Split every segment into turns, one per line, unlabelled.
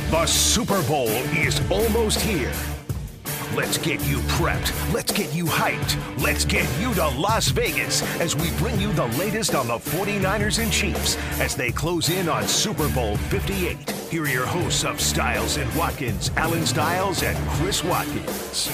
The Super Bowl is almost here. Let's get you prepped. Let's get you hyped. Let's get you to Las Vegas as we bring you the latest on the 49ers and Chiefs as they close in on Super Bowl 58. Here are your hosts of Styles and Watkins, Alan Styles and Chris Watkins.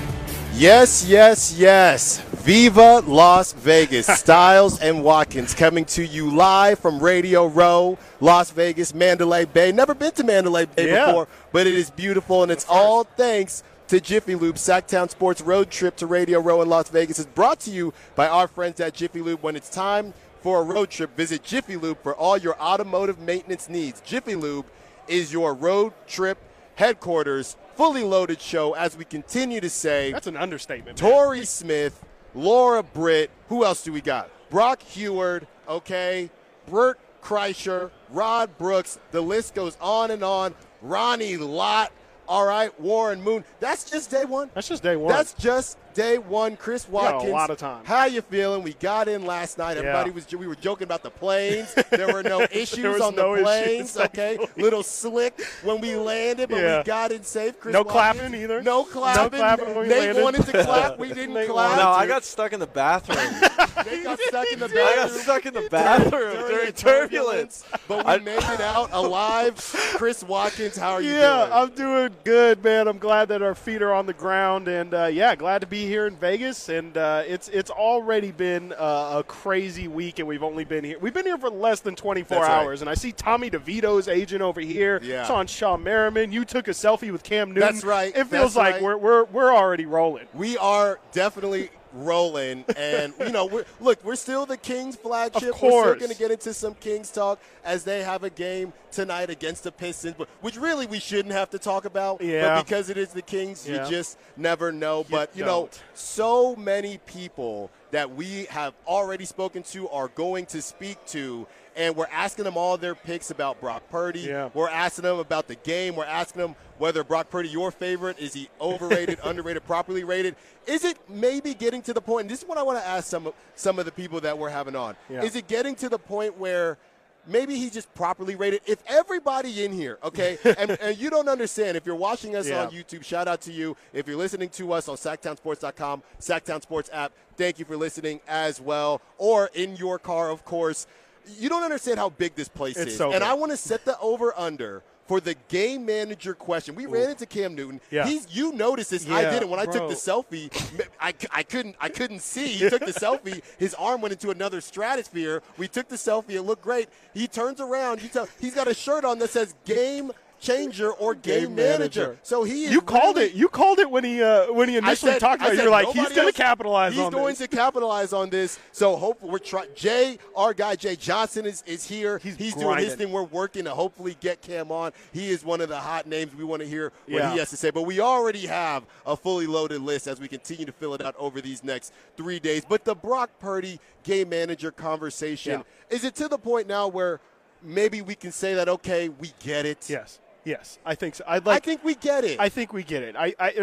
Yes, yes, yes. Viva Las Vegas. Styles and Watkins coming to you live from Radio Row, Las Vegas, Mandalay Bay. Never been to Mandalay Bay before, but it is beautiful, and it's all thanks to Jiffy Lube. Sacktown Sports Road Trip to Radio Row in Las Vegas is brought to you by our friends at Jiffy Lube. When it's time for a road trip, visit Jiffy Lube for all your automotive maintenance needs. Jiffy Lube is your road trip headquarters, fully loaded show, as we continue to say.
That's an understatement.
Torrey Smith, Laura Britt, who else do we got? Brock Heward, okay, Bert Kreischer, Rod Brooks, the list goes on and on. Ronnie Lott, all right, Warren Moon. That's just day one.
That's just day one.
That's just day one. Chris Watkins.
Yeah, a lot of time.
How you feeling? We got in last night. Everybody we were joking about the planes. There were no issues on the planes. Okay, little slick when we landed, but we got in safe. Chris Watkins.
Clapping either.
No clapping.
when we
Nate
landed.
wanted to clap. We didn't clap.
No, I got stuck in the bathroom.
They got stuck in the
I
bathroom.
got stuck in the bathroom during turbulence.
But we made it out alive. Chris Watkins, how are you doing?
Yeah, I'm doing good, man. I'm glad that our feet are on the ground, and glad to be here in Vegas. And it's already been a crazy week, and we've only been here. We've been here for less than 24 hours, and I see Tommy DeVito's agent over here.
Yeah.
It's on Shaw Merriman. You took a selfie with Cam Newton.
That's right.
It feels like we're already rolling.
We are definitely rolling, and we're still the Kings flagship.
Of course.
We're still going to get into some Kings talk as they have a game tonight against the Pistons, which really we shouldn't have to talk about.
Yeah.
But because it is the Kings, you just never know. But
don't.
So many people that we have already spoken to are going to speak to. And we're asking them all their picks about Brock Purdy.
Yeah.
We're asking them about the game. We're asking them whether Brock Purdy, your favorite, is he overrated, underrated, properly rated? Is it maybe getting to the point, and this is what I want to ask some of the people that we're having on.
Yeah.
Is it getting to the point where maybe he's just properly rated? If everybody in here, okay, and you don't understand, if you're watching us on YouTube, shout out to you. If you're listening to us on SacktownSports.com, Sacktown Sports app, thank you for listening as well. Or in your car, of course. You don't understand how big this place is.
So
and
big.
I want to set the over-under for the game manager question. We ran into Cam Newton.
Yeah.
You noticed this. I didn't. When I took the selfie, I couldn't see. He took the selfie. His arm went into another stratosphere. We took the selfie. It looked great. He turns around. He's got a shirt on that says game changer or game manager. So he is
You called it. You called it when he initially talked about it. You're like, he's going to capitalize on this.
He's going to capitalize on this. So hopefully we're trying. Our guy Jay Johnson is here. He's doing his thing. We're working to hopefully get Cam on. He is one of the hot names. We want to hear what he has to say. But we already have a fully loaded list as we continue to fill it out over these next 3 days. But the Brock Purdy game manager conversation, is it to the point now where maybe we can say that, okay, we get it?
Yes, I think so.
I think we get it.
I think we get it.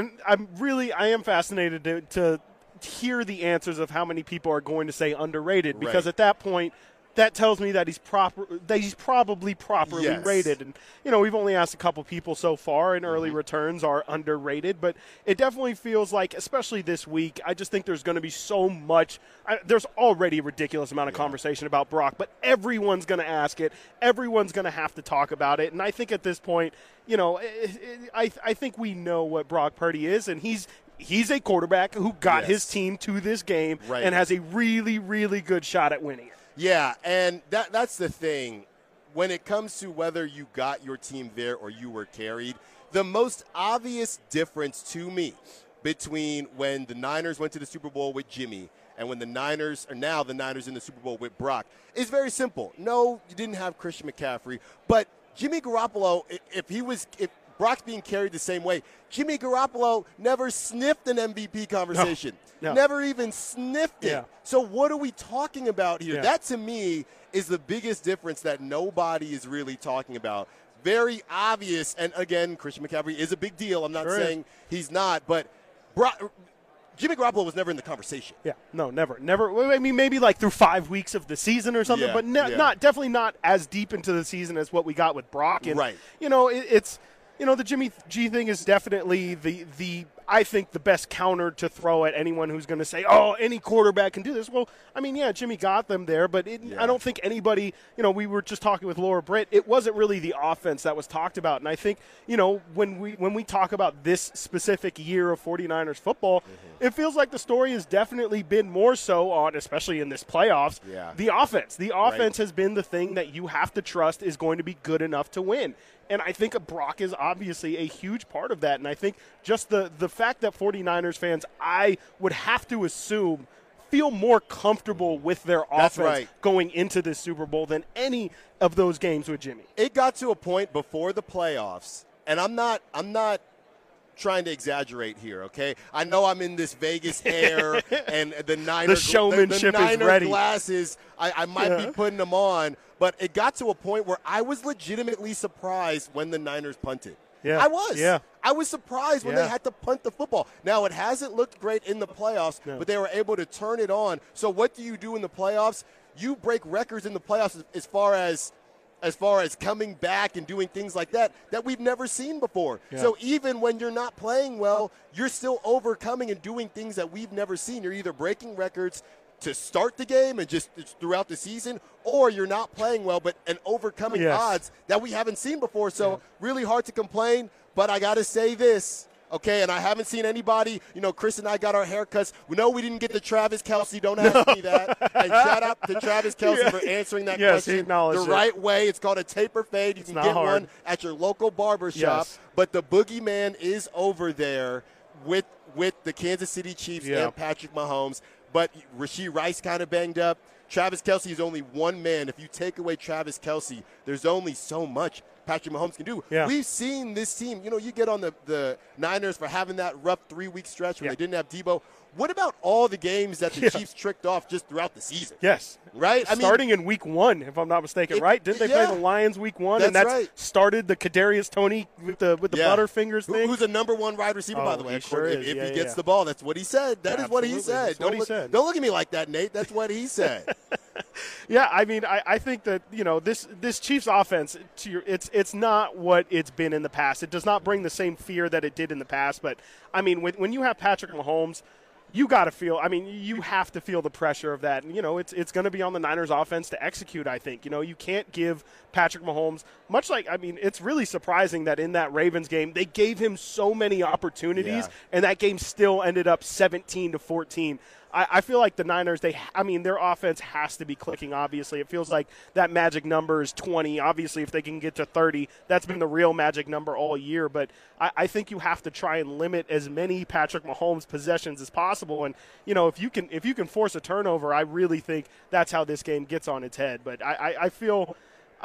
I am fascinated to hear the answers of how many people are going to say underrated, because at that point, that tells me that he's probably properly rated. And we've only asked a couple people so far, and early returns are underrated. But it definitely feels like, especially this week, I just think there's going to be so much. There's already a ridiculous amount of conversation about Brock, but everyone's going to ask it. Everyone's going to have to talk about it. And I think at this point, I think we know what Brock Purdy is, and he's a quarterback who got his team to this game and has a really, really good shot at winning it.
Yeah, and that's the thing. When it comes to whether you got your team there or you were carried, the most obvious difference to me between when the Niners went to the Super Bowl with Jimmy and when the Niners are now the Niners in the Super Bowl with Brock is very simple. No, you didn't have Christian McCaffrey, but Jimmy Garoppolo, if Brock's being carried the same way, Jimmy Garoppolo never sniffed an MVP conversation.
No.
Never even sniffed it.
Yeah.
So what are we talking about here?
Yeah.
That, to me, is the biggest difference that nobody is really talking about. Very obvious, and again, Christian McCaffrey is a big deal. I'm not saying he's not, but Jimmy Garoppolo was never in the conversation.
Yeah, no, never. I mean, maybe like through 5 weeks of the season or something, but definitely not as deep into the season as what we got with Brock. And,
right.
It's the Jimmy G thing is definitely the I think the best counter to throw at anyone who's going to say, oh, any quarterback can do this. Well, I mean, yeah, Jimmy got them there, but I don't think anybody, we were just talking with Laura Britt, it wasn't really the offense that was talked about. And I think, when we talk about this specific year of 49ers football, it feels like the story has definitely been more so on, especially in this playoffs, the offense. The offense has been the thing that you have to trust is going to be good enough to win. And I think Brock is obviously a huge part of that. And I think just the fact that 49ers fans, I would have to assume, feel more comfortable with their offense going into this Super Bowl than any of those games with Jimmy.
It got to a point before the playoffs, and I'm not trying to exaggerate here, okay? I know I'm in this Vegas air, and the Niner,
the showmanship
the Niner
is ready.
Glasses, I might be putting them on, but it got to a point where I was legitimately surprised when the Niners punted.
Yeah.
I was.
Yeah.
I was surprised when they had to punt the football. Now, it hasn't looked great in the playoffs, but they were able to turn it on. So what do you do in the playoffs? You break records in the playoffs as far as coming back and doing things like that we've never seen before. Yeah. So even when you're not playing well, you're still overcoming and doing things that we've never seen. You're either breaking records to start the game and just throughout the season, or you're not playing well and overcoming odds that we haven't seen before. So really hard to complain, but I got to say this. Okay, and I haven't seen anybody, Chris and I got our haircuts. We know we didn't get the Travis Kelce. Don't ask me that. And shout out to Travis Kelce for answering that question the right way. It's called a taper fade. You can get one at your local barber shop. But the boogeyman is over there with the Kansas City Chiefs and Patrick Mahomes. But Rashee Rice kind of banged up. Travis Kelce is only one man. If you take away Travis Kelce, there's only so much Patrick Mahomes can do. Yeah. We've seen this team. You get on the Niners for having that rough 3-week stretch when they didn't have Debo. What about all the games that the Chiefs tricked off just throughout the season?
Yes.
Right?
Starting in week 1, if I'm not mistaken, right? Didn't they play the Lions week 1?
That's
and that's started the Kadarius Toney with the Butterfingers thing.
Who's a number 1 wide receiver, by the way. If he gets the ball. That's what he said. That is what he said. Don't look at me like that, Nate. That's what he said.
Yeah, I mean, I think that, this Chiefs offense, it's not what it's been in the past. It does not bring the same fear that it did in the past. But, I mean, when you have Patrick Mahomes, you got to feel – I mean, you have to feel the pressure of that. And, it's going to be on the Niners offense to execute, I think. You can't give Patrick Mahomes – much like – I mean, it's really surprising that in that Ravens game, they gave him so many opportunities, and that game still ended up 17-14. I feel like the Niners, their offense has to be clicking, obviously. It feels like that magic number is 20. Obviously, if they can get to 30, that's been the real magic number all year. But I think you have to try and limit as many Patrick Mahomes possessions as possible. And, if you can force a turnover, I really think that's how this game gets on its head. But I feel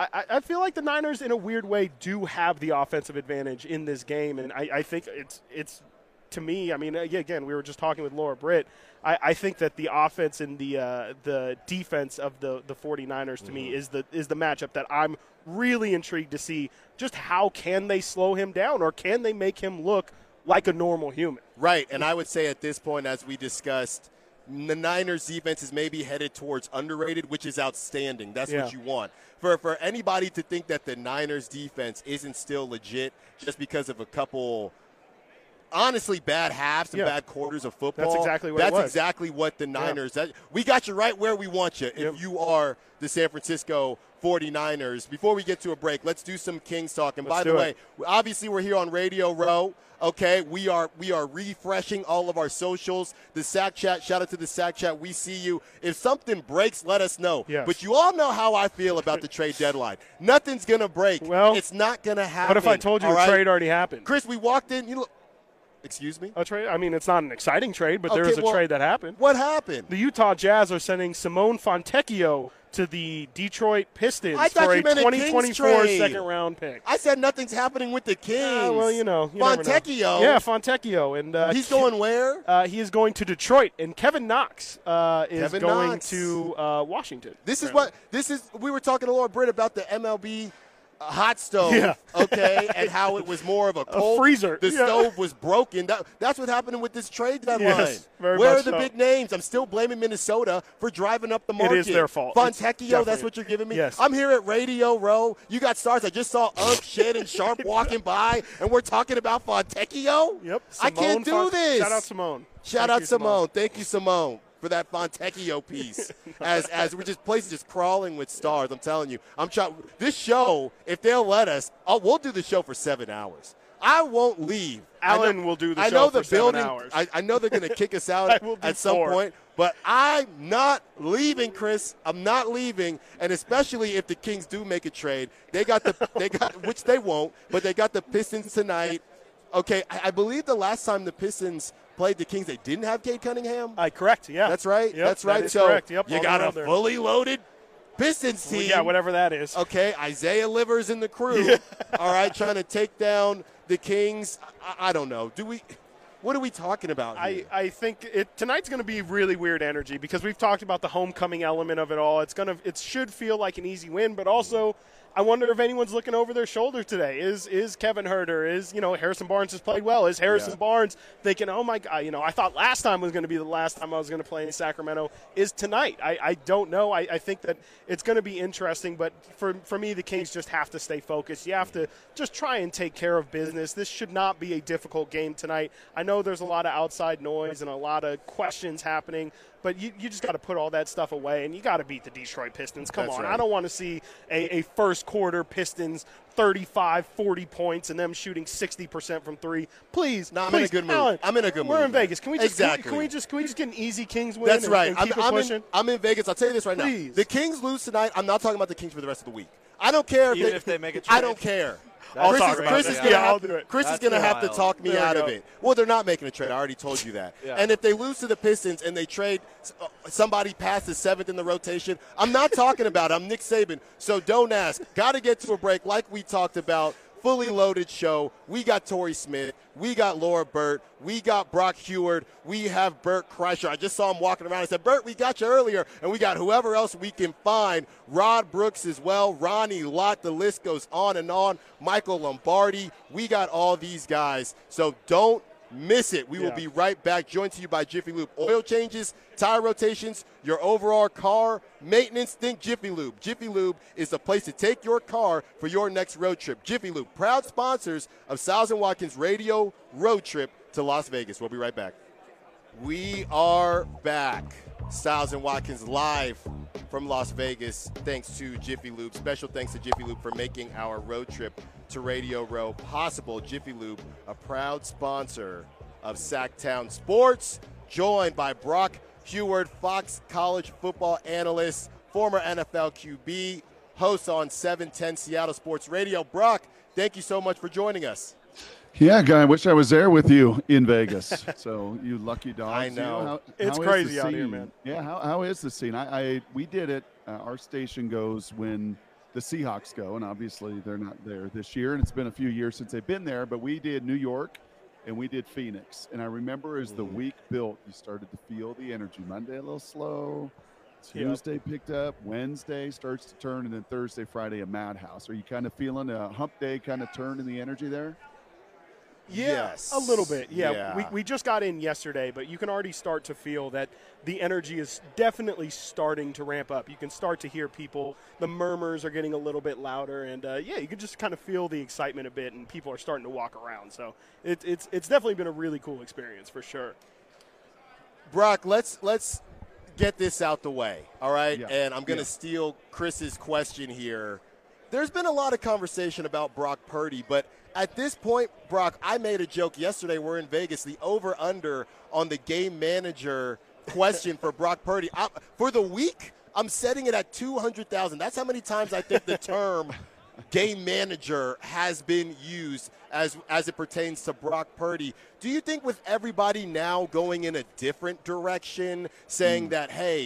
like the Niners, in a weird way, do have the offensive advantage in this game. And I think it's to me, I mean, again, we were just talking with Laura Britt. I think that the offense and the defense of the 49ers to me is the matchup that I'm really intrigued to see. Just how can they slow him down, or can they make him look like a normal human?
Right, and I would say at this point, as we discussed, the Niners defense is maybe headed towards underrated, which is outstanding. That's what you want. For anybody to think that the Niners defense isn't still legit just because of a couple – honestly, bad halves and bad quarters of football.
That's exactly what it was.
Exactly what the Niners we got you right where we want you if you are the San Francisco 49ers. Before we get to a break, let's do some Kings talk. And by the way, obviously we're here on Radio Row. Okay, we are refreshing all of our socials. The Sack Chat, shout out to the Sack Chat. We see you. If something breaks, let us know.
Yes.
But you all know how I feel about the trade deadline. Nothing's going to break.
Well,
it's not going to happen.
What if I told you a trade already happened?
Chris, we walked in. Excuse me?
A trade? I mean, it's not an exciting trade, but there is a trade that happened.
What happened?
The Utah Jazz are sending Simone Fontecchio to the Detroit Pistons for a 2024 second-round pick.
I said nothing's happening with the Kings.
Well,
Fontecchio.
Yeah, Fontecchio. And
he's going where?
He is going to Detroit, and Kevin Knox is going to Washington.
We were talking to Laura Britt about the MLB hot stove, okay, and how it was more of a cold
freezer.
The stove was broken. That's what happened with this trade deadline.
Yes, very
Where
much
are the
so.
big names? I'm still blaming Minnesota for driving up the market.
It is their fault.
Fontecchio, that's what you're giving me?
Yes.
I'm here at Radio Row. You got stars. I just saw Shit and Sharp walking by, and we're talking about Fontecchio?
Yep.
I can't do this.
Shout out Simone.
Shout out Simone. Thank you, Simone, for that Fontecchio piece. as we're just places just crawling with stars. I'm telling you, this show, if they'll let us, we'll do the show for 7 hours. I won't leave.
Alan will do the
I
show
know
for
the building.
7 hours.
I know they're going to kick us out at some
4.
point, but I'm not leaving, Chris. I'm not leaving, and especially if the Kings do make a trade, they got which they won't, but they got the Pistons tonight. Okay, I believe the last time the Pistons played the Kings, they didn't have Cade Cunningham.
Correct. Yeah,
That's right.
Yep,
That's right.
That is
So
correct. Yep,
you got a fully loaded Pistons team.
Yeah, whatever that is.
Okay, Isaiah Livers in the crew. All right, trying to take down the Kings. I don't know. What are we talking about here?
I think tonight's going to be really weird energy because we've talked about the homecoming element of it all. It should feel like an easy win, but also I wonder if anyone's looking over their shoulder today. Is Kevin Huerter? Is Harrison Barnes has played well? Is Harrison Barnes thinking, oh my God, I thought last time was going to be the last time I was going to play in Sacramento? Is tonight? I don't know. I think that it's going to be interesting, but for me, the Kings just have to stay focused. You have to just try and take care of business. This should not be a difficult game tonight. I know there's a lot of outside noise and a lot of questions happening, but you just got to put all that stuff away, and you got to beat the Detroit Pistons. Come on. Right. I don't want to see a first quarter Pistons 35, 40 points and them shooting 60% from three. Please.
No, I'm in a good mood.
Alan,
I'm in a good mood.
We're in Vegas. Can we just
exactly.
can we just get an easy Kings win?
That's right.
And keep it pushing?
I'm in Vegas. I'll tell you this right now. The Kings lose tonight. I'm not talking about the Kings for the rest of the week. I don't care
if they make a trade.
I don't care.
Chris
is going to have to talk me out of it. Well, they're not making a trade. I already told you that. And if they lose to the Pistons and they trade somebody past the 7th in the rotation, I'm not talking about it. I'm Nick Saban, so don't ask. Got to get to a break like we talked about. Fully loaded show. We got Torrey Smith. We got Laura Burt. We got Brock Heward. We have Bert Kreischer. I just saw him walking around. I said, Bert, we got you earlier. And we got whoever else we can find. Rod Brooks as well. Ronnie Lott. The list goes on and on. Michael Lombardi. We got all these guys. So don't miss it. We will be right back. Joined to you by Jiffy Lube. Oil changes, tire rotations, your overall car maintenance, think Jiffy Lube. Jiffy Lube is the place to take your car for your next road trip. Jiffy Lube, proud sponsors of Stiles & Watkins Radio Road Trip to Las Vegas. We'll be right back. We are back. Stiles & Watkins live from Las Vegas. Thanks to Jiffy Lube. Special thanks to Jiffy Lube for making our road trip to Radio Row possible. Jiffy Lube, a proud sponsor of Sacktown Sports, joined by Brock Heward, Fox College football analyst, former NFL QB, host on 710 Seattle Sports Radio. Brock, thank you so much for joining us.
Yeah, Guy, I wish I was there with you in Vegas. So you lucky dogs.
I know.
It's crazy out here, man.
Yeah, how is the scene? We did it. Our station goes when the Seahawks go, and obviously they're not there this year, and it's been a few years since they've been there, but we did New York and we did Phoenix. And I remember as the week built, you started to feel the energy. Monday a little slow. Tuesday picked up. Wednesday starts to turn, and then Thursday, Friday, a madhouse. Are you kind of feeling a hump day kind of turn in the energy there?
Yes.
A little bit. Yeah. We just got in yesterday, but you can already start to feel that the energy is definitely starting to ramp up. You can start to hear people. The murmurs are getting a little bit louder, and you can just kind of feel the excitement a bit, and people are starting to walk around. So it's definitely been a really cool experience for sure.
Brock, let's get this out the way, all right?
Yeah.
And I'm going to steal Chris's question here. There's been a lot of conversation about Brock Purdy, but at this point, Brock, I made a joke yesterday. We're in Vegas. The over-under on the game manager question for Brock Purdy. For the week, I'm setting it at 200,000. That's how many times I think the term game manager has been used as it pertains to Brock Purdy. Do you think with everybody now going in a different direction, saying that, hey,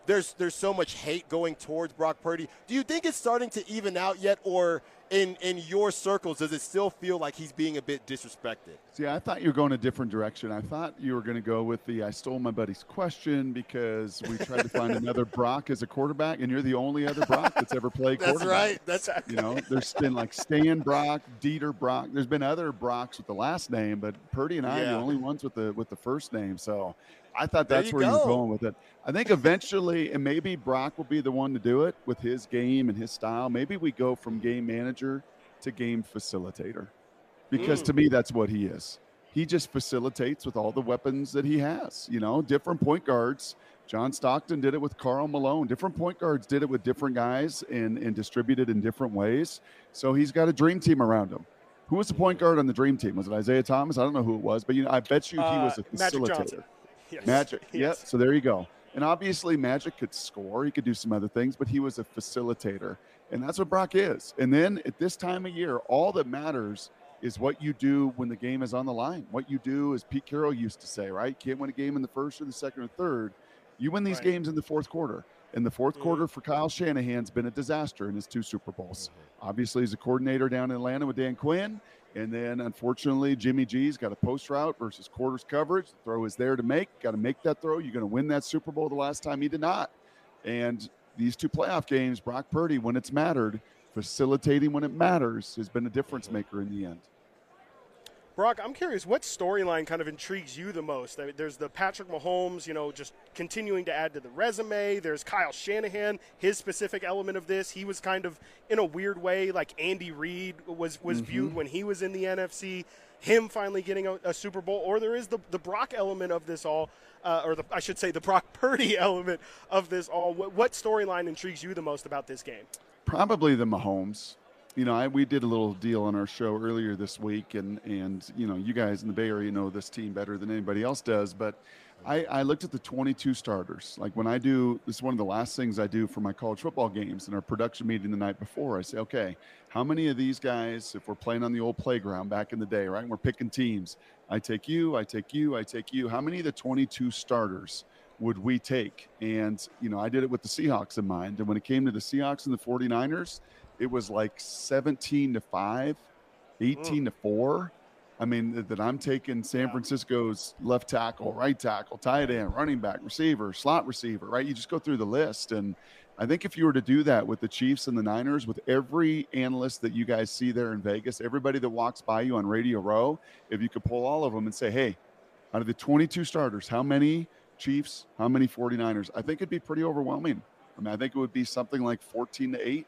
there's so much hate going towards Brock Purdy. Do you think it's starting to even out yet, or in your circles, does it still feel like he's being a bit disrespected?
See, I thought you were going a different direction. I thought you were going to go with I stole my buddy's question because we tried to find another Brock as a quarterback, and you're the only other Brock that's ever played quarterback.
That's right.
There's been like Stan Brock, Dieter Brock. There's been other Brocks with the last name, but Purdy and I are the only ones with the first name. So I thought that's where you were going with it. I think eventually, and maybe Brock will be the one to do it with his game and his style. Maybe we go from game manager to game facilitator, because to me, that's what he is. He just facilitates with all the weapons that he has. Different point guards. John Stockton did it with Karl Malone. Different point guards did it with different guys and distributed in different ways. So he's got a dream team around him. Who was the point guard on the dream team? Was it Isaiah Thomas? I don't know who it was, but I bet you he was a facilitator.
Magic Johnson. Yes.
Magic.
Yes.
Yeah. So there you go. And obviously Magic could score. He could do some other things, but he was a facilitator. And that's what Brock is. And then at this time of year, all that matters is what you do when the game is on the line. What you do, as Pete Carroll used to say, right? You can't win a game in the first or the second or third. You win these games in the fourth quarter. And the fourth quarter for Kyle Shanahan's been a disaster in his 2 Super Bowls. Obviously, he's a coordinator down in Atlanta with Dan Quinn. And then, unfortunately, Jimmy G's got a post route versus quarters coverage. The throw is there to make. Got to make that throw. You're going to win that Super Bowl. The last time he did not. And these 2 playoff games, Brock Purdy, when it's mattered, facilitating when it matters, has been a difference maker in the end.
Brock, I'm curious, what storyline kind of intrigues you the most? I mean, there's the Patrick Mahomes, just continuing to add to the resume. There's Kyle Shanahan, his specific element of this. He was kind of, in a weird way, like Andy Reid was viewed when he was in the NFC. Him finally getting a Super Bowl. Or there is the Brock element of this all, I should say the Brock Purdy element of this all. What storyline intrigues you the most about this game?
Probably the Mahomes. We did a little deal on our show earlier this week, and you guys in the Bay Area know this team better than anybody else does, but I looked at the 22 starters. Like when this is one of the last things I do for my college football games in our production meeting the night before. I say, okay, how many of these guys, if we're playing on the old playground back in the day, right, and we're picking teams, I take you, I take you, I take you. How many of the 22 starters would we take? And, I did it with the Seahawks in mind. And when it came to the Seahawks and the 49ers, it was like 17-5, 18-4. I mean, that I'm taking San Francisco's left tackle, right tackle, tight end, running back, receiver, slot receiver, right? You just go through the list. And I think if you were to do that with the Chiefs and the Niners, with every analyst that you guys see there in Vegas, everybody that walks by you on Radio Row, if you could pull all of them and say, hey, out of the 22 starters, how many Chiefs, how many 49ers? I think it'd be pretty overwhelming. I mean, I think it would be something like 14-8.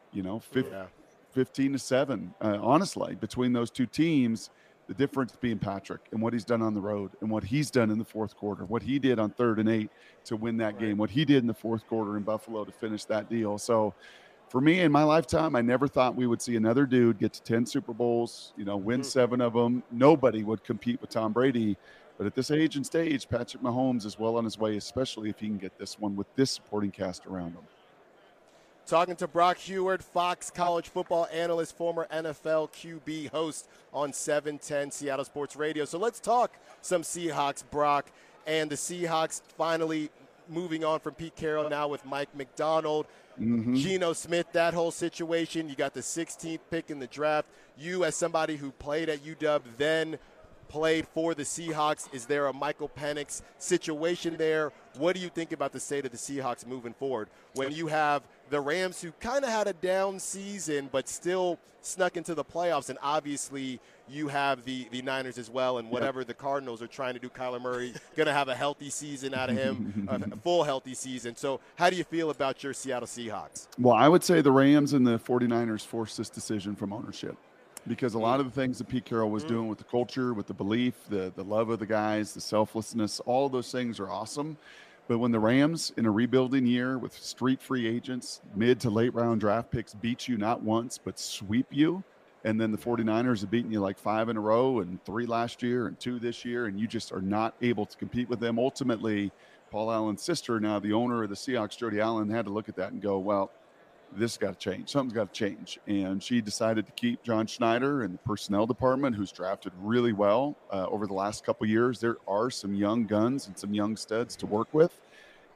15-7, honestly, between those 2 teams, the difference being Patrick and what he's done on the road and what he's done in the fourth quarter, what he did on 3rd and 8 to win that game, what he did in the fourth quarter in Buffalo to finish that deal. So for me in my lifetime, I never thought we would see another dude get to 10 Super Bowls, win 7 of them. Nobody would compete with Tom Brady. But at this age and stage, Patrick Mahomes is well on his way, especially if he can get this one with this supporting cast around him.
Talking to Brock Huard, Fox college football analyst, former NFL QB host on 710 Seattle Sports Radio. So let's talk some Seahawks, Brock, and the Seahawks finally moving on from Pete Carroll now with Mike McDonald. Geno Smith, that whole situation. You got the 16th pick in the draft. You, as somebody who played at UW, then played for the Seahawks, is there a Michael Penix situation there? What do you think about the state of the Seahawks moving forward when you have the Rams, who kind of had a down season but still snuck into the playoffs, and obviously you have the Niners as well, and whatever the Cardinals are trying to do, Kyler Murray going to have a healthy season out of him, a full healthy season. So how do you feel about your Seattle Seahawks?
Well, I would say the Rams and the 49ers forced this decision from ownership, because a lot of the things that Pete Carroll was doing with the culture, with the belief, the love of the guys, the selflessness, all of those things are awesome. But when the Rams, in a rebuilding year with street free agents, mid to late round draft picks, beat you not once but sweep you, and then the 49ers have beaten you like 5 in a row and 3 last year and 2 this year, and you just are not able to compete with them. Ultimately, Paul Allen's sister, now the owner of the Seahawks, Jody Allen, had to look at that and go, well, this has got to change. Something's got to change. And she decided to keep John Schneider in the personnel department, who's drafted really well over the last couple of years. There are some young guns and some young studs to work with.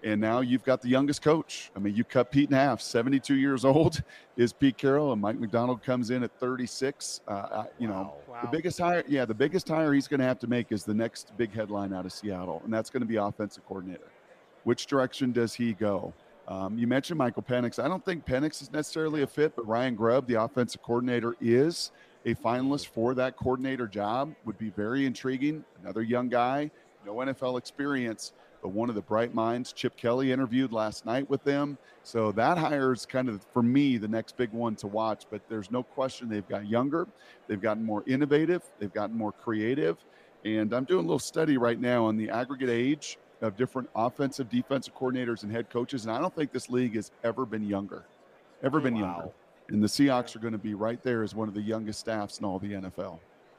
And now you've got the youngest coach. I mean, you cut Pete in half. 72 years old is Pete Carroll, and Mike McDonald comes in at 36. The biggest hire, the biggest hire he's going to have to make is the next big headline out of Seattle, and that's going to be offensive coordinator. Which direction does he go? You mentioned Michael Penix. I don't think Penix is necessarily a fit, but Ryan Grubb, the offensive coordinator, is a finalist for that coordinator job. Would be very intriguing. Another young guy, no NFL experience, but one of the bright minds. Chip Kelly interviewed last night with them. So that hire is kind of, for me, the next big one to watch. But there's no question they've got younger. They've gotten more innovative. They've gotten more creative. And I'm doing a little study right now on the aggregate age of different offensive, defensive coordinators and head coaches. And I don't think this league has ever been younger. Younger. And the Seahawks are going to be right there as one of the youngest staffs in all the NFL.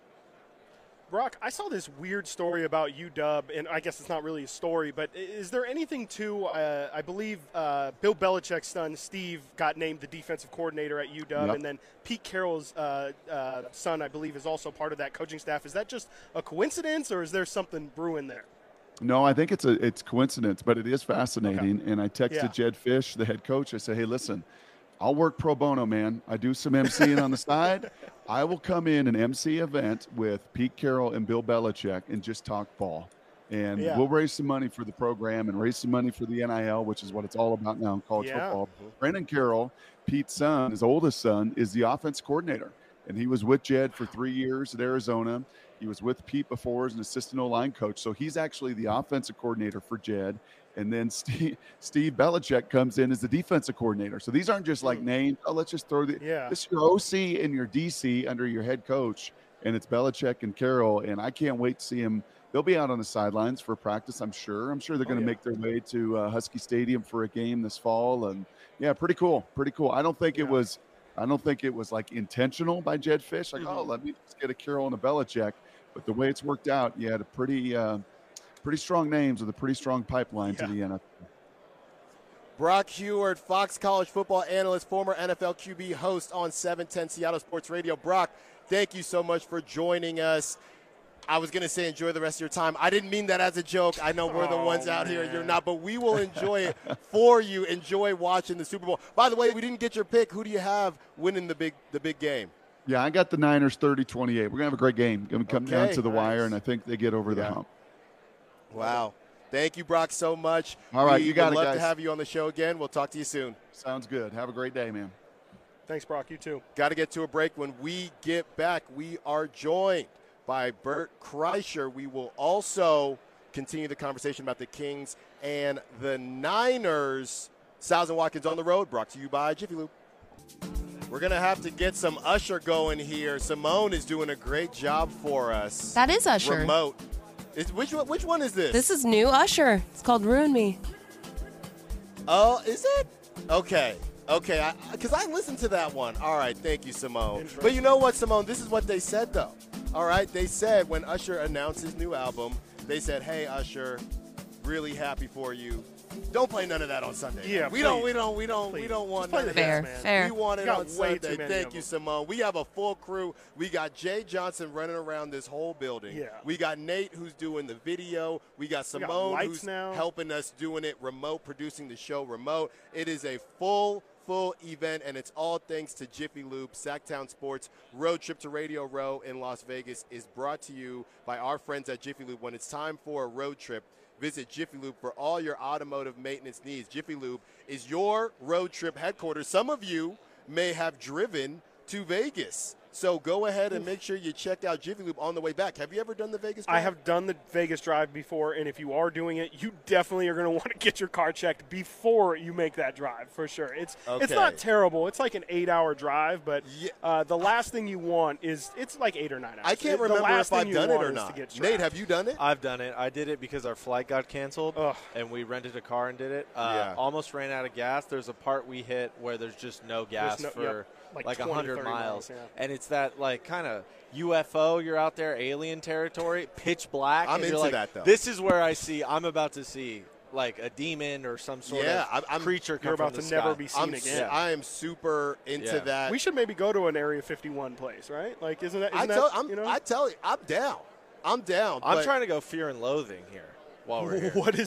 Brock, I saw this weird story about UW, and I guess it's not really a story, but is there anything to, I believe Bill Belichick's son, Steve, got named the defensive coordinator at UW, and then Pete Carroll's son, I believe, is also part of that coaching staff. Is that just a coincidence, or is there something brewing there?
No, I think it's coincidence, but it is fascinating. Okay. And I texted Jed Fish, the head coach. I said, hey, listen, I'll work pro bono, man. I do some emceeing on the side. I will come in and MC event with Pete Carroll and Bill Belichick and just talk ball. And we'll raise some money for the program and raise some money for the NIL, which is what it's all about now in college football. Brandon Carroll, Pete's son, his oldest son, is the offense coordinator. And he was with Jed for 3 years at Arizona. He was with Pete before as an assistant O-line coach. So he's actually the offensive coordinator for Jed. And then Steve Belichick comes in as the defensive coordinator. So these aren't just like names. Oh, let's just throw this is your OC and your DC under your head coach. And it's Belichick and Carroll. And I can't wait to see him. They'll be out on the sidelines for practice, I'm sure. I'm sure they're going to make their way to Husky Stadium for a game this fall. And, pretty cool. Pretty cool. I don't think it was like intentional by Jed Fish. Like, let me just get a Carroll and a Belichick. But the way it's worked out, you had a pretty strong names with a pretty strong pipeline to the NFL.
Brock Huard, Fox College football analyst, former NFL QB host on 710 Seattle Sports Radio. Brock, thank you so much for joining us. I was going to say enjoy the rest of your time. I didn't mean that as a joke. I know we're the ones out here. You're not, but we will enjoy it for you. Enjoy watching the Super Bowl. By the way, we didn't get your pick. Who do you have winning the big game?
Yeah, I got the Niners 30-28. We're going to have a great game. Going to come down to the wire, and I think they get over the hump.
Wow. Thank you, Brock, so much.
All right, you got it, guys.
We'd love to have you on the show again. We'll talk to you soon.
Sounds good. Have a great day, man.
Thanks, Brock. You too.
Got to get to a break. When we get back, we are joined by Bert Kreischer. We will also continue the conversation about the Kings and the Niners. Styles and Watkins on the road, brought to you by Jiffy Lube. We're going to have to get some Usher going here. Simone is doing a great job for us.
That is Usher.
Remote. Which one is this?
This is new Usher. It's called Ruin Me.
Oh, is it? Okay, because I listened to that one. All right, thank you, Simone. But you know what, Simone? This is what they said, though. All right, they said when Usher announced his new album, they said, hey, Usher, really happy for you. Don't play none of that on Sunday.
Yeah,
we don't want none of that.
Fair.
We want it on Sunday. Thank you, Simone. We have a full crew. We got Jay Johnson running around this whole building.
Yeah.
We got Nate who's doing the video. We got Simone who's helping us doing it remote, producing the show remote. It is a full event, and it's all thanks to Jiffy Lube. Sacktown Sports Road Trip to Radio Row in Las Vegas is brought to you by our friends at Jiffy Lube. When it's time for a road trip, visit Jiffy Lube for all your automotive maintenance needs. Jiffy Lube is your road trip headquarters. Some of you may have driven to Vegas. So go ahead and make sure you check out Jiffy Lube on the way back. Have you ever done the Vegas drive?
I have done the Vegas drive before, and if you are doing it, you definitely are going to want to get your car checked before you make that drive, for sure. It's not terrible. It's like an 8-hour drive, but the last thing you want is it's like 8 or 9 hours.
I can't remember if I've done it or not. Nate, have you done it?
I've done it. I did it because our flight got canceled, and we rented a car and did it. Almost ran out of gas. There's a part we hit where there's just no gas for like 100 miles. And it's that like kind of UFO, you're out there, alien territory, pitch black.
I'm into that, though.
This is where I'm about to see like a demon or some sort of creature come from the sky.
You're about to never be seen again.
I am super into that.
We should maybe go to an Area 51 place, right? Like, isn't that,
I tell you, I'm down. I'm
trying to go Fear and Loathing here while we're here.
What is that?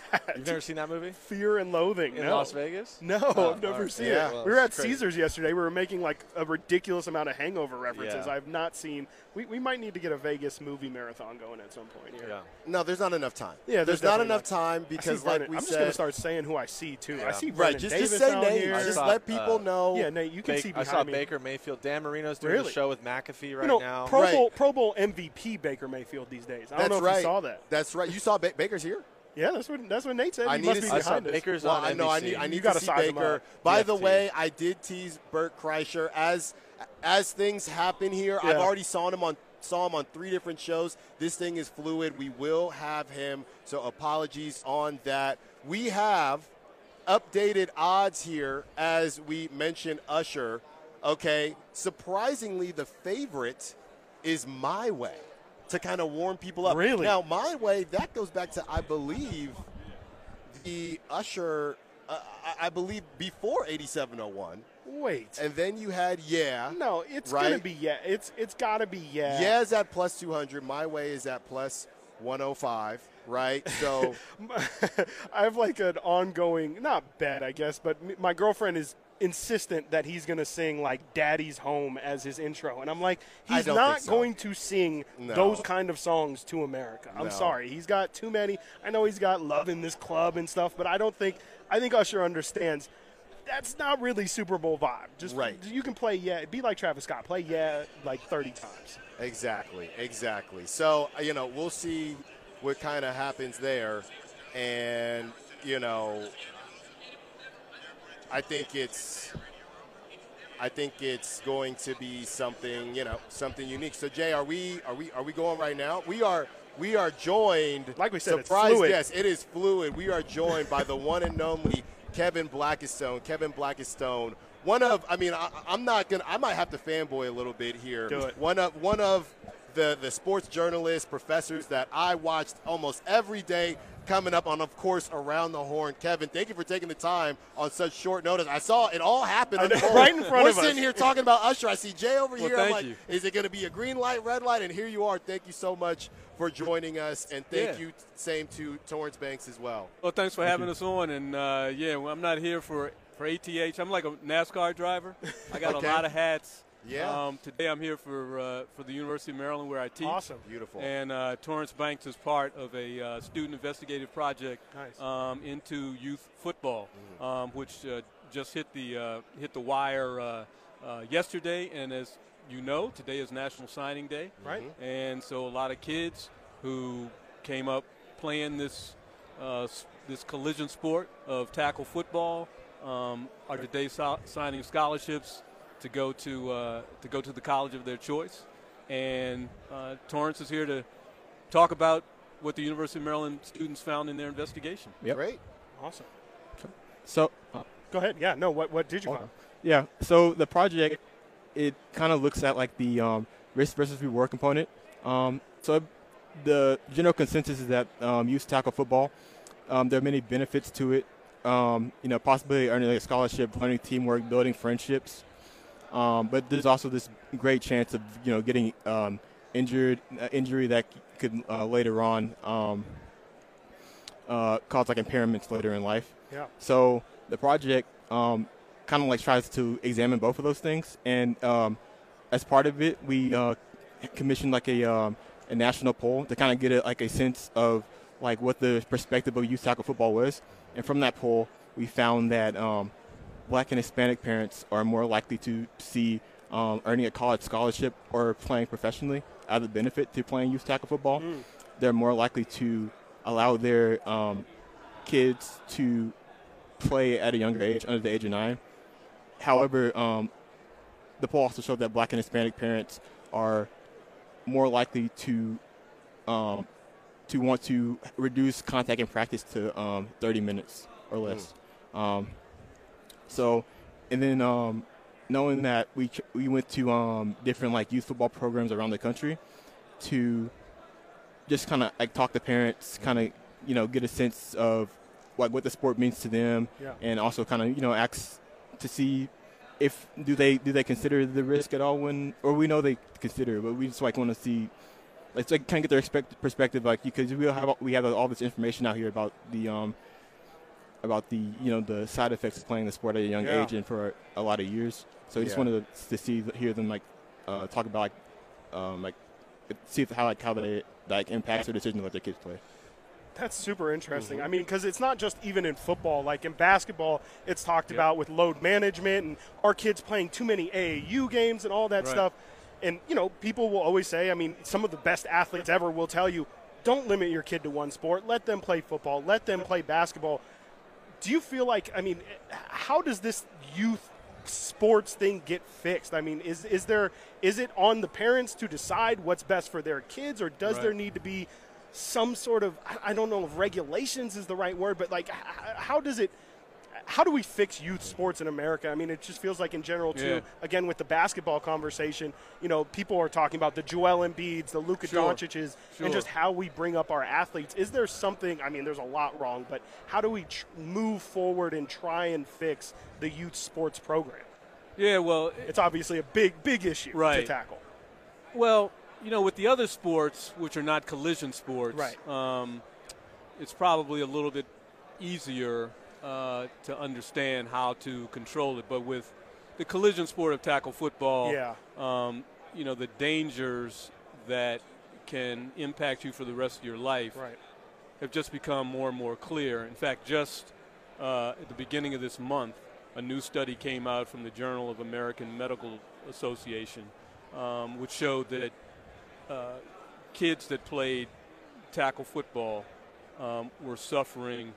You've never seen that movie?
Fear and Loathing.
In Las Vegas?
No, I've never seen it.
Well,
we were at
crazy.
Caesars yesterday. We were making like a ridiculous amount of Hangover references.
Yeah.
I've not seen. We might need to get a Vegas movie marathon going at some point here.
Yeah.
No, there's not enough time.
Yeah,
there's not enough time
I
because,
see
like
Vernon.
we
I'm
said,
just gonna start saying who I see too.
Yeah.
I see
right.
Vernon
Just
Davis
say
out
names.
here.
Just let people know.
Yeah, Nate, you can see
I
behind
saw
me.
Baker Mayfield. Dan Marino's doing
Really?
a show with McAfee right now.
Pro Bowl MVP Baker Mayfield these days. I don't know if you saw that.
That's right. You saw Baker's here.
Yeah, that's what Nate said.
I
He
need
must
to
be
see
behind us.
Baker's
Well,
on
I know.
NBC.
I need
You
to
gotta
see
size him
Baker.
up.
By the
PFT.
way, I did tease Bert Kreischer as things happen here.
Yeah.
I've already saw him on 3 different shows. This thing is fluid. We will have him. So apologies on that. We have updated odds here as we mentioned Usher. Okay, surprisingly, the favorite is My Way to kind of warm people up.
Really?
Now, My Way, that goes back to, I believe, the Usher, I believe, before 8701.
Wait.
And then you had Yeah.
No, it's
right?
gonna be Yeah. It's got to be Yeah.
Yeah is at plus 200. My Way is at plus 105, right? So
I have like an ongoing, not bet, I guess, but my girlfriend is insistent that he's going to sing like Daddy's Home as his intro. And I'm like, he's
don't
not
think so.
going to sing
No.
those kind of songs to America. I'm
No.
sorry. He's got too many. I know he's got Love in This Club and stuff, but I think Usher understands that's not really Super Bowl vibe. Just
Right.
You can play Yeah. Be like Travis Scott. Play Yeah like 30 times.
Exactly. So, we'll see what kind of happens there. And, I think it's going to be something unique. So Jay, are we going right now? We are joined,
like we said,
surprise,
it's fluid.
yes, it is fluid. We are joined by the one and only Kevin Blackistone. Kevin Blackistone, I might have to fanboy a little bit here.
Do it.
One of the sports journalists, professors that I watched almost every day coming up on, of course, Around the Horn. Kevin, thank you for taking the time on such short notice. I saw it all happen.
Right in front
We're
of us.
sitting here talking about Usher. I see Jay over here. I'm
thank
like,
you.
is it going to be a green light, red light? And here you are. Thank you so much for joining us. And thank you, same to Torrance Banks as well.
Well, thanks for having us on. And, I'm not here for ATH. I'm like a NASCAR driver. I got
Okay.
a lot of hats.
Yeah.
Today I'm here for the University of Maryland where I teach.
Awesome.
Beautiful.
And Torrance Banks is part of a student investigative project into youth football, which just hit the wire yesterday. And as you know, today is National Signing Day.
Right.
And so a lot of kids who came up playing this collision sport of tackle football are today signing scholarships to go to the college of their choice. And Torrance is here to talk about what the University of Maryland students found in their investigation.
Yep.
Great.
Awesome.
So,
Go ahead. Yeah. No. What did you find?
yeah. So the project, it kind of looks at like the risk versus reward component. So the general consensus is that youth tackle football, there are many benefits to it. Possibly earning a scholarship, learning teamwork, building friendships. But there's also this great chance of getting injury that could later on cause like impairments later in life.
Yeah.
So the project kind of like tries to examine both of those things, and as part of it, we commissioned like a national poll to kind of get a sense of like what the perspective of youth tackle football was, and from that poll, we found that Black and Hispanic parents are more likely to see earning a college scholarship or playing professionally as a benefit to playing youth tackle football. They're more likely to allow their kids to play at a younger age, under the age of 9. However, the poll also showed that Black and Hispanic parents are more likely to want to reduce contact in practice to 30 minutes or less. So, and then knowing that we went to different like youth football programs around the country to just kind of like talk to parents, kind of get a sense of like what the sport means to them, and also kind of ask to see if do they consider the risk at all or we know they consider it, but we just like want to see like, so they kind of get their perspective, like, because we have all this information out here about the the side effects of playing the sport at a young age and for a lot of years. So I just wanted to hear them talk about see how that impacts their decision to let their kids play.
That's super interesting. I mean, because it's not just even in football. Like in basketball, it's talked about with load management and our kids playing too many AAU games and all that stuff. And, people will always say, I mean, some of the best athletes ever will tell you, don't limit your kid to one sport. Let them play football. Let them play basketball. Do you feel like, I mean, how does this youth sports thing get fixed? I mean, is it on the parents to decide what's best for their kids, or does there need to be some sort of, I don't know if regulations is the right word, but like how do we fix youth sports in America? I mean, it just feels like in general too, again with the basketball conversation, people are talking about the Joel Embiids, the Luka Doncic's, and just how we bring up our athletes. Is there something, I mean, there's a lot wrong, but how do we move forward and try and fix the youth sports program?
Yeah, well,
it's obviously a big issue to tackle.
Well, with the other sports, which are not collision sports, it's probably a little bit easier to understand how to control it. But with the collision sport of tackle football, the dangers that can impact you for the rest of your life have just become more and more clear. In fact, just at the beginning of this month, a new study came out from the Journal of American Medical Association, which showed that kids that played tackle football were suffering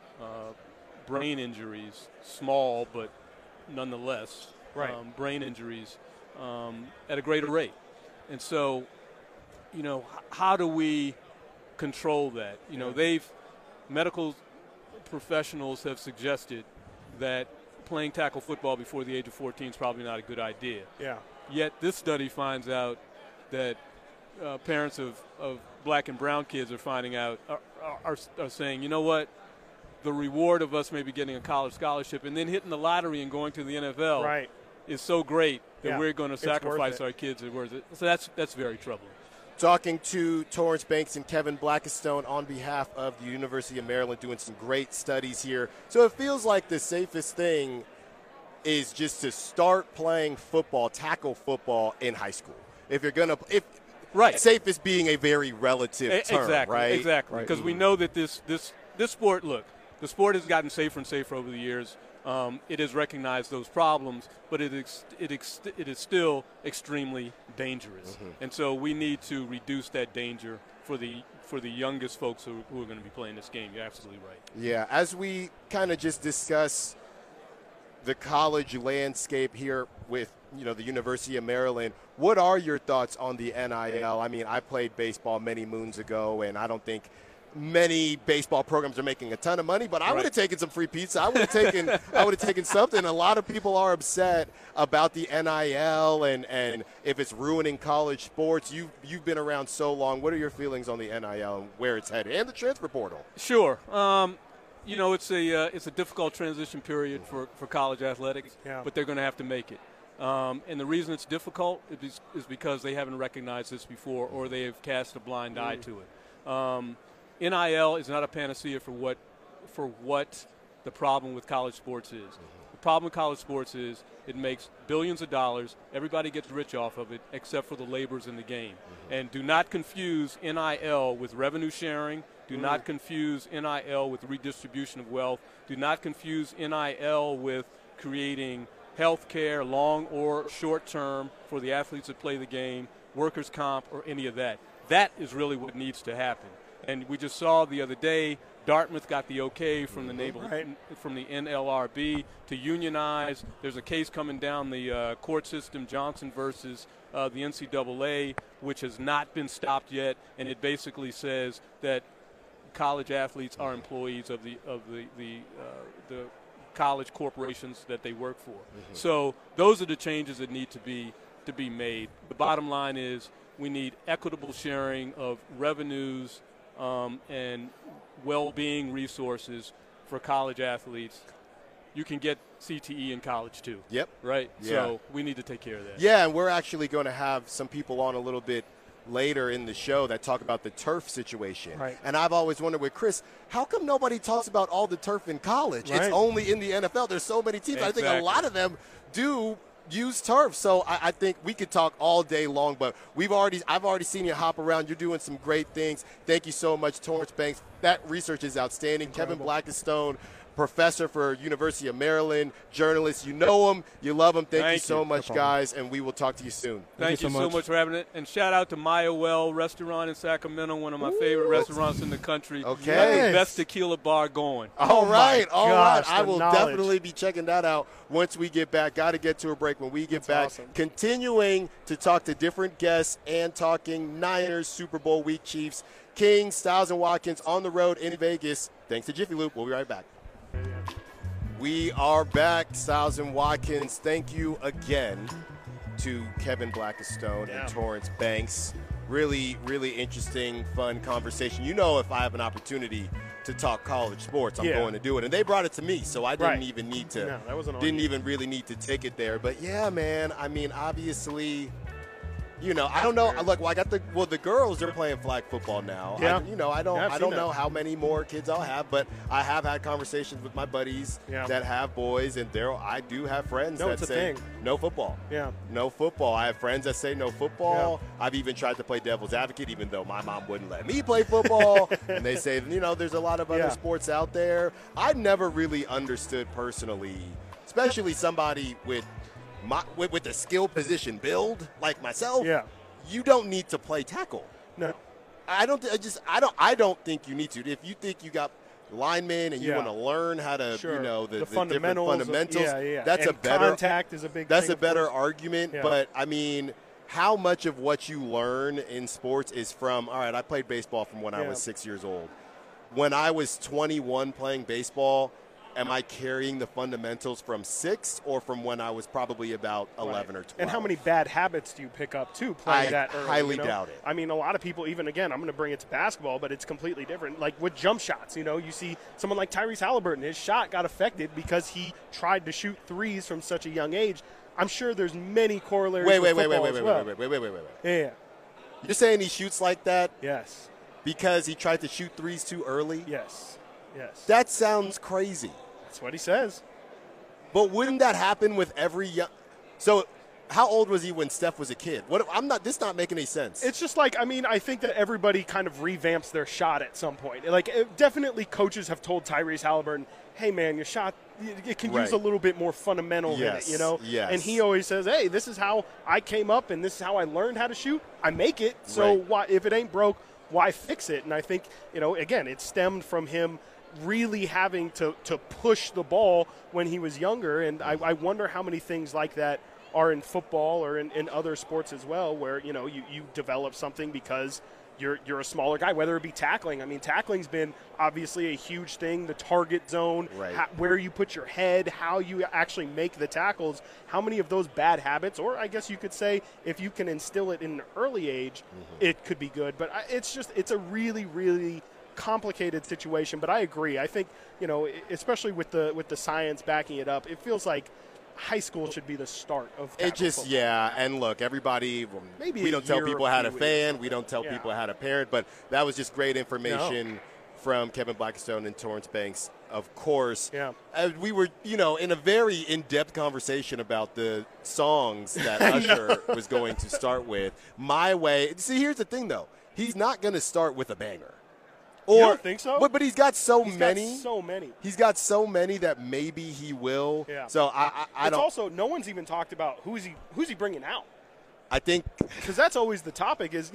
brain injuries, small but nonetheless brain injuries at a greater rate. And so, how do we control that? Medical professionals have suggested that playing tackle football before the age of 14 is probably not a good idea.
Yeah.
Yet this study finds out that parents of black and brown kids are finding out, are saying, you know what, the reward of us maybe getting a college scholarship and then hitting the lottery and going to the NFL is so great that we're going to sacrifice our kids. It's worth it. So that's very troubling.
Talking to Torrance Banks and Kevin Blackistone on behalf of the University of Maryland, doing some great studies here. So it feels like the safest thing is just to start playing football, tackle football in high school. If you're going to – safest being a very relative term, right?
Exactly, because we know that this sport, look, the sport has gotten safer and safer over the years. It has recognized those problems, but it is still extremely dangerous. And so we need to reduce that danger for the youngest folks who are going to be playing this game. You're absolutely right.
Yeah, as we kind of just discuss the college landscape here with the University of Maryland, what are your thoughts on the NIL? I mean, I played baseball many moons ago, and I don't think many baseball programs are making a ton of money, but I would have taken some free pizza. I would have taken something. A lot of people are upset about the NIL and if it's ruining college sports. You've been around so long. What are your feelings on the NIL and where it's headed and the transfer portal?
Sure. It's a difficult transition period for college athletics, but they're going to have to make it. And the reason it's difficult is because they haven't recognized this before, or they have cast a blind eye to it. NIL is not a panacea for what the problem with college sports is. The problem with college sports is it makes billions of dollars. Everybody gets rich off of it except for the laborers in the game. And do not confuse NIL with revenue sharing. Do not confuse NIL with redistribution of wealth. Do not confuse NIL with creating health care, long or short term, for the athletes that play the game, workers' comp, or any of that. That is really what needs to happen. And we just saw the other day, Dartmouth got the okay from from the NLRB to unionize. There's a case coming down the court system, Johnson versus the NCAA, which has not been stopped yet, and it basically says that college athletes are employees of the college corporations that they work for. So those are the changes that need to be made. The bottom line is we need equitable sharing of revenues and well-being resources for college athletes. You can get CTE in college too.
Yep.
Right?
Yeah.
So we need to take care of that.
Yeah, and we're actually going to have some people on a little bit later in the show that talk about the turf situation.
Right.
And I've always wondered with Chris, how come nobody talks about all the turf in college?
Right.
It's only in the NFL. There's so many teams.
Exactly.
I think a lot of them do use turf. So I think we could talk all day long, but I've already seen you hop around. You're doing some great things. Thank you so much, Torrance Banks. That research is outstanding.
Incredible.
Kevin Blackistone, professor for University of Maryland, journalist. You know him, you love him. Thank you so much, guys, and we will talk to you soon.
Thank you so much for having it. And shout out to Maya Well Restaurant in Sacramento, one of my favorite restaurants in the country.
Okay.
Got the best tequila bar going.
All right.
Gosh,
I will
knowledge.
definitely be checking that out once we get back. Got to get to a break. When we get back,
awesome.
continuing to talk to different guests and talking Niners, Super Bowl week, Chiefs, Kings, Styles and Watkins on the road in Vegas. Thanks to Jiffy Lube. We'll be right back. We are back, Styles and Watkins. Thank you again to Kevin Blackistone and Torrance Banks. Really, really interesting, fun conversation. You know, if I have an opportunity to talk college sports, I'm going to do it. And they brought it to me, so I didn't even need to.
No, that wasn't on
didn't
you.
even really need to take it there. But yeah, man. I mean, obviously. You know, I don't know. Look, the girls are playing flag football now.
Yeah.
I don't know how many more kids I'll have, but I have had conversations with my buddies that have boys, and I do have friends that say no football.
Yeah.
No football. I have friends that say no football. Yeah. I've even tried to play devil's advocate, even though my mom wouldn't let me play football. And they say, there's a lot of other sports out there. I never really understood personally, especially somebody with a skill position build like myself, you don't need to play tackle.
No,
I don't think you need to. If you think you got linemen and you want to learn how to, the
fundamentals,
that's
and
a better
contact is a big.
That's
thing,
a better argument.
Yeah.
But I mean, how much of what you learn in sports is from? All right, I played baseball from when I was 6 years old. When I was 21 playing baseball. Am I carrying the fundamentals from 6 or from when I was probably about 11 or 12?
And how many bad habits do you pick up, too, playing that early?
I highly doubt it.
I mean, a lot of people, even again, I'm going to bring it to basketball, but it's completely different. Like with jump shots, you see someone like Tyrese Halliburton, his shot got affected because he tried to shoot threes from such a young age. I'm sure there's many corollaries with football as well.
Wait.
Yeah.
You're saying he shoots like that?
Yes.
Because he tried to shoot threes too early?
Yes.
That sounds crazy.
That's what he says.
But wouldn't that happen with every young? So, how old was he when Steph was a kid? This not making any sense.
It's just like, I think that everybody kind of revamps their shot at some point. Like, definitely coaches have told Tyrese Halliburton, hey, man, your shot, it can use a little bit more fundamental in it,
Yes.
And he always says, hey, this is how I came up and this is how I learned how to shoot. I make it. So why, if it ain't broke, why fix it? And I think, again, it stemmed from him really having to push the ball when he was younger. And I wonder how many things like that are in football or in other sports as well, where, you develop something because you're a smaller guy, whether it be tackling. I mean, tackling's been obviously a huge thing, the target zone, where you put your head, how you actually make the tackles, how many of those bad habits, or I guess you could say if you can instill it in an early age, it could be good. But it's a really, really complicated situation. But I agree. I think, especially with the science backing it up, it feels like high school should be the start of football.
And look, everybody, we don't tell people how to fan, we don't tell people how to parent, but that was just great information from Kevin Blackistone and Torrance Banks, of course. We were, in a very in-depth conversation about the songs that Usher was going to start with. My Way. See, here's the thing, though. He's not going to start with a banger.
You don't think so?
But he's got so many.
He's
got so many that maybe he will.
Yeah.
So I don't.
Also, no one's even talked about who's he bringing out.
I think
because that's always the topic. Is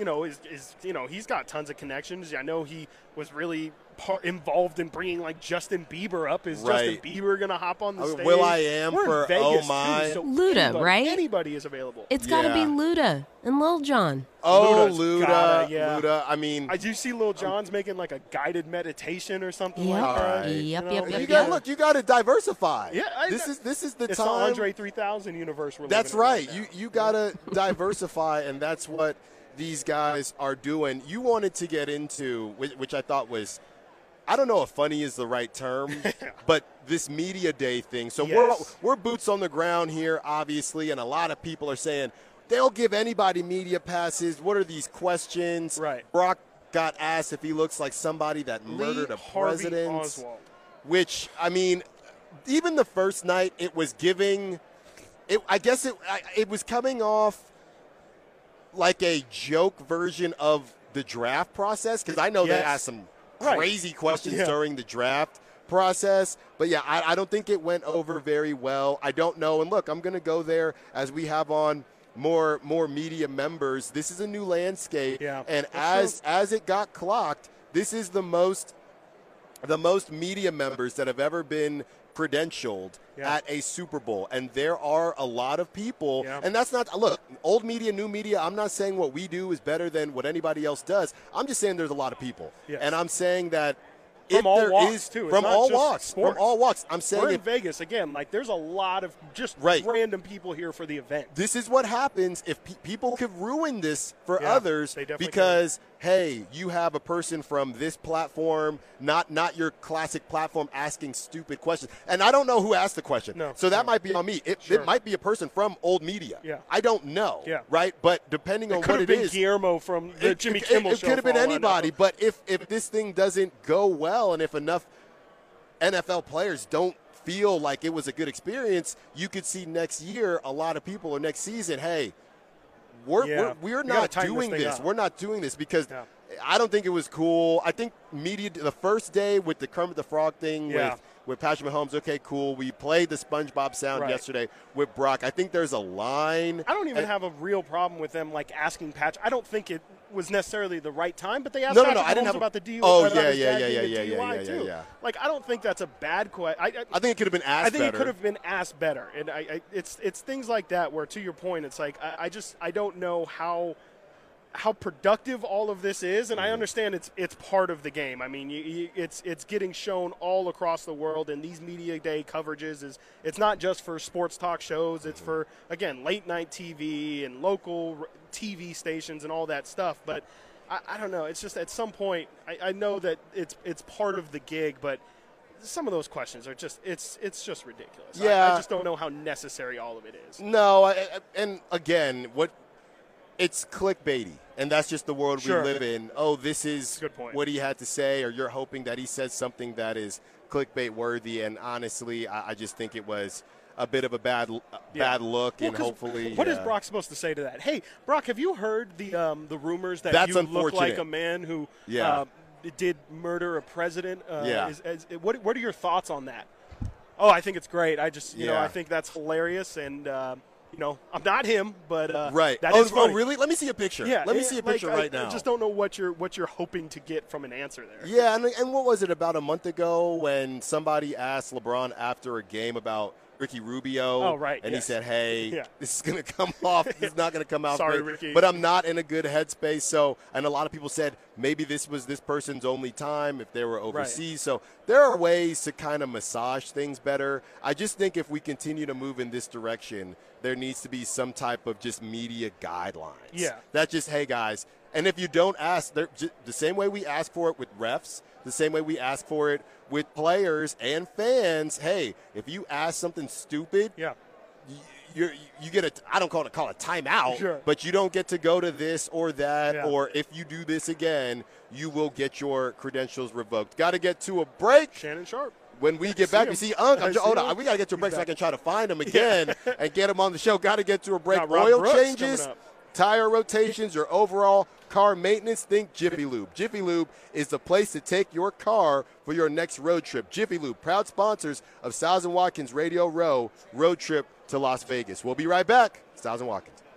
he's got tons of connections. I know he was really involved in bringing like Justin Bieber up. Is Justin Bieber going to hop on the stage?
will.i.am
We're
for
in Vegas
Oh My.
too, so
Luda, right?
Anybody is available.
It's got to be Luda and Lil Jon.
Oh,
Luda.
Luda. I mean,
I do see Lil Jon's making like a guided meditation or something
Yep.
like that.
Right.
Yep.
You got to diversify.
Yeah,
this is the
it's
time.
the Andre 3000 universe.
That's right.
Right
You got to diversify, and that's what these guys are doing. You wanted to get into, which I thought was, I don't know if funny is the right term, but this media day thing. So we're boots on the ground here, obviously, and a lot of people are saying, they'll give anybody media passes. What are these questions?
Right.
Brock got asked if he looks like somebody that murdered a president.
Oswald.
Which, I mean, even the first night, it was giving – I guess it was coming off like a joke version of the draft process, because I know they asked some crazy questions during the draft process. But, yeah, I don't think it went over very well. I don't know. And, look, I'm going to go there as we have on more media members. This is a new landscape.
Yeah,
and as it got clocked, this is the most media members that have ever been credentialed at a Super Bowl. And there are a lot of people, and that's not, look, old media, new media, I'm not saying what we do is better than what anybody else does. I'm just saying there's a lot of people.
Yes.
And I'm saying that
from all walks, too.
From all walks. I'm saying
we're in Vegas again. Like, there's a lot of just random people here for the event.
This is what happens if people could ruin this for others, because hey, you have a person from this platform, not your classic platform, asking stupid questions. And I don't know who asked the question, so that might be on me. It might be a person from old media.
Yeah.
I don't know. Yeah. Right, but depending on what it is,
could have been Guillermo from the Jimmy Kimmel show.
It could have been anybody. But if this thing doesn't go well, and if enough NFL players don't feel like it was a good experience, you could see next year a lot of people, or next season, hey, we're not doing this. We're not doing this because I don't think it was cool. I think media, the first day with the Kermit the Frog thing with Patrick Mahomes, okay, cool. We played the SpongeBob sound yesterday with Brock. I think there's a line.
I don't even have a real problem with them like asking Patrick. I don't think it was necessarily the right time, but they asked Patrick Mahomes about the DUI.
Oh, yeah.
Like, I don't think that's a bad question.
I think it could have been asked better.
I think it could have been asked better. And it's things like that where, to your point, it's like I don't know how productive all of this is, and I understand it's part of the game. I mean, it's getting shown all across the world, and these media day coverages it's not just for sports talk shows. It's for, again, late night TV and local TV stations and all that stuff. But I don't know. It's just at some point I know that it's part of the gig, but some of those questions are just it's just ridiculous.
Yeah.
I just don't know how necessary all of it is.
No, and again, it's clickbaity, and that's just the world we live in. Oh, this is what he had to say, or you're hoping that he says something that is clickbait worthy. And honestly, I just think it was a bit of a bad look, and hopefully.
What is Brock supposed to say to that? Hey, Brock, have you heard the rumors that you look like a man who did murder a president? What are your thoughts on that? Oh, I think it's great. I just I think that's hilarious, and I'm not him, but that is funny.
Oh, really? Let me see a picture. Yeah, let me see a picture right now.
I just don't know what you're hoping to get from an answer there.
Yeah, and what was it, about a month ago when somebody asked LeBron after a game about Ricky Rubio?
Oh, right.
And he said, hey, this is going to come off. This is not going to come out
Sorry,
great.
Ricky.
But I'm not in a good headspace. So, and a lot of people said maybe this was this person's only time if they were overseas. Right. So there are ways to kind of massage things better. I just think if we continue to move in this direction, there needs to be some type of just media guidelines.
Yeah.
That just, hey, guys. And if you don't ask, the same way we ask for it with refs, the same way we ask for it with players and fans, hey, if you ask something stupid, you get a, I don't call it a timeout, but you don't get to go to this or that, or if you do this again, you will get your credentials revoked. Got to get to a break.
Shannon Sharp.
When we get back, you see Unk. Hold on, we got to get to a break so I can try to find him again and get him on the show. Got to get to a break. Oil changes, tire rotations, or overall car maintenance, think Jiffy Lube. Jiffy Lube is the place to take your car for your next road trip. Jiffy Lube, proud sponsors of Stiles & Watkins Radio Row road trip to Las Vegas. We'll be right back. Stiles & Watkins.